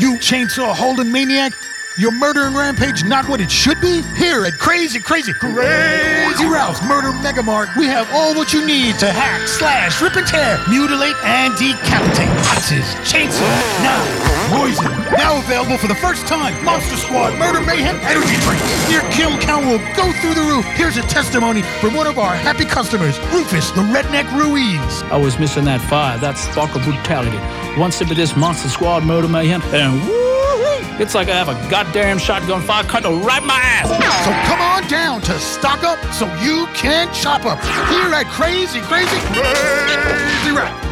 You chainsaw-holding maniac? Your murdering rampage not what it should be? Here at Crazy Ralph's Murder Mega Mart, we have all what you need to hack, slash, rip and tear, mutilate, and decapitate. Axes, chainsaws, knives, poison. Now available for the first time, Monster Squad Murder Mayhem Energy Drinks. Your kill count will go through the roof. Here's a testimony from one of our happy customers, Rufus the Redneck Ruiz. I was missing that fire, that spark of brutality. One sip of this Monster Squad Murder Mayhem, and woo! It's like I have a goddamn shotgun fire cut right in my ass. So come on down to stock up so you can chop up. Here at Crazy Ralph.